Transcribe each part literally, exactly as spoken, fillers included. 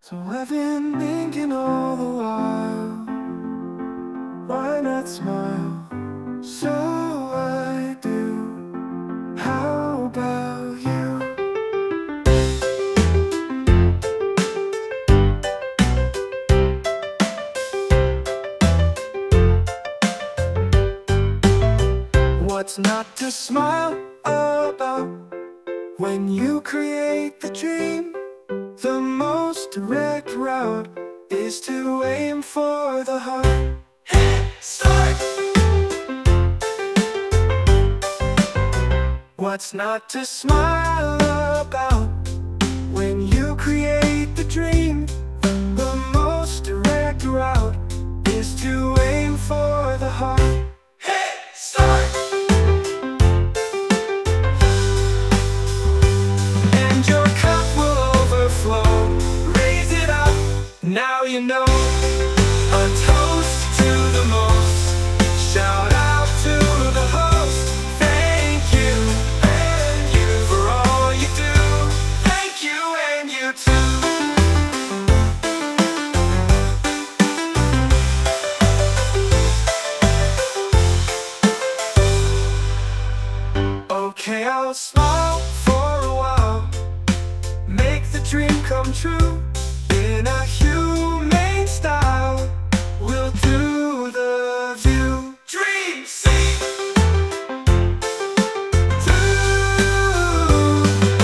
So I've been thinking all the while, why not smile? So I do. How about you? What's not to smile about when you create the dream? The most direct route is to aim for the heart. Start! What's not to smile about when you create the dream? The most direct route is to aim for the heart. Start! Now you know, a toast to the most, shout out to the host. Thank you, and you for all you do. Thank you, and you too. Okay, I'll smile for a while, make the dream come true. In a humane style, we'll do the view. Dream scene two.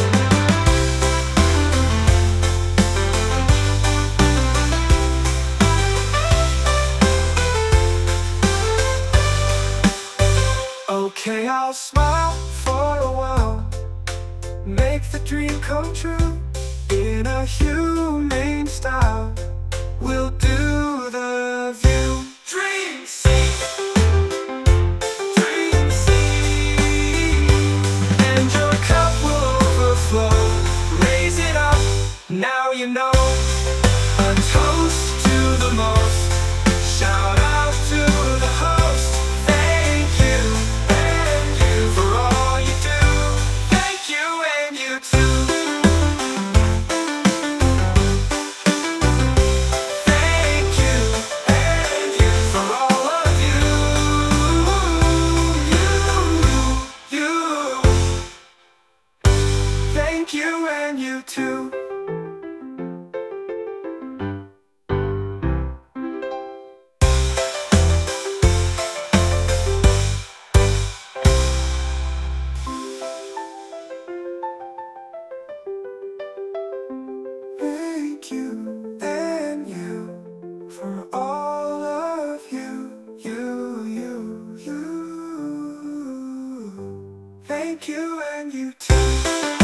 Okay, I'll smile for a while, make the dream come true. In a humane style, we'll do the view. Dream scene, dream scene, and your cup will overflow. Raise it up, now you know. A toast to the most, shout out to the host. Thank you, and you for all you do. Thank you, and you too. Thank you, and you too. Thank you, and you, for all of you, you, you, you. Thank you, and you too.